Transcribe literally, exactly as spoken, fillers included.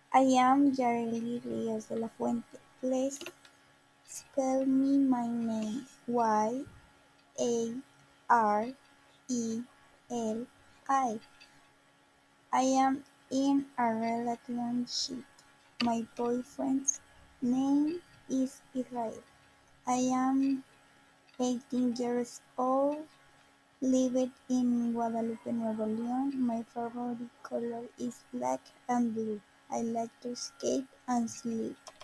I am Yareli Rios de la Fuente. Please spell me my name. Y A R E L I. I am in a relationship. My boyfriend's name is Israel. I am eighteen years old, lived in Guadalupe, Nuevo León. My favorite color is black and blue. I like to skate and sleep.